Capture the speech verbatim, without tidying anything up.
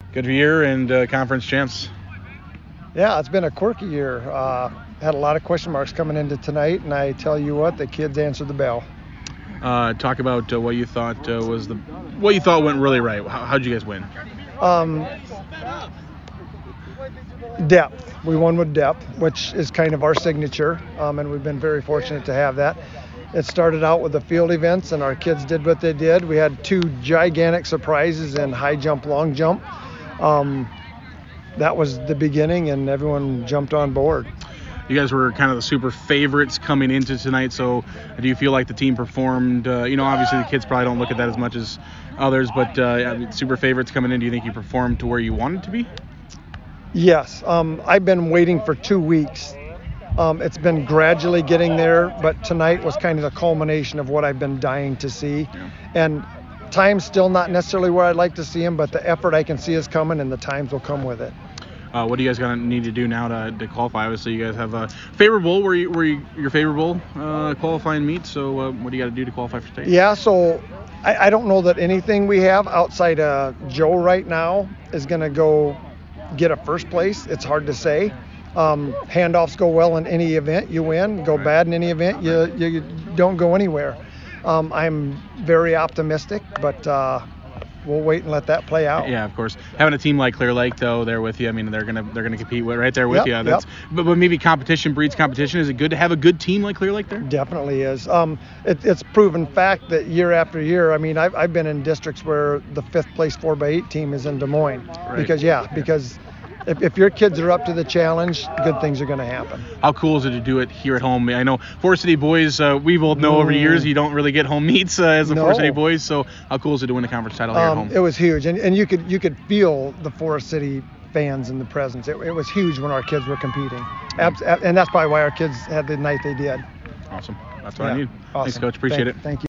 Good year and uh, conference champs. Yeah, it's been a quirky year. Uh, had a lot of question marks coming into tonight, and I tell you what, the kids answered the bell. Uh, talk about uh, what you thought uh, was the what you thought went really right. How, how'd you guys win? Um, depth. We won with depth, which is kind of our signature, um, and we've been very fortunate to have that. It started out with the field events, and our kids did what they did. We had two gigantic surprises in high jump, long jump. Um, that was the beginning, and everyone jumped on board. You guys were kind of the super favorites coming into tonight, so do you feel like the team performed? Uh, you know, obviously the kids probably don't look at that as much as others, but uh, super favorites coming in, do you think you performed to where you wanted to be? Yes. Um, I've been waiting for two weeks. Um, it's been gradually getting there, but tonight was kind of the culmination of what I've been dying to see. Yeah. And time's still not necessarily where I'd like to see them, but the effort I can see is coming, and the times will come with it. Uh, what do you guys gonna need to do now to, to qualify? Obviously, you guys have a favorable where you where you, your favorable uh, qualifying meet. So, uh, what do you got to do to qualify for state? Yeah, so I, I don't know that anything we have outside of Joe right now is going to go get a first place. It's hard to say. Um, handoffs go well in any event, you win. Go Right. bad in any event, you you don't go anywhere. Um, I'm very optimistic, but uh, we'll wait and let that play out. Yeah, of course. Having a team like Clear Lake, though, they're with you. I mean, they're gonna they're gonna compete with, right there with Yep, you. That's yep. but, but maybe competition breeds competition. Is it good to have a good team like Clear Lake there? Definitely is. Um, it, it's proven fact that year after year. I mean, I've, I've been in districts where the fifth place four by eight team is in Des Moines. Right. Because yeah, because if, if your kids are up to the challenge, good things are going to happen. How cool is it to do it here at home? I know Forest City boys. Uh, we both know over the years you don't really get home meets uh, as the No. Forest City boys. So how cool is it to win the conference title here at Um, home? it was huge, and, and you could you could feel the Forest City fans in the presence. It, it was huge when our kids were competing, Abs- and that's probably why our kids had the night they did. Awesome. That's what Yeah, I need. awesome. Thanks, Coach. Appreciate Thank- it. Thank you.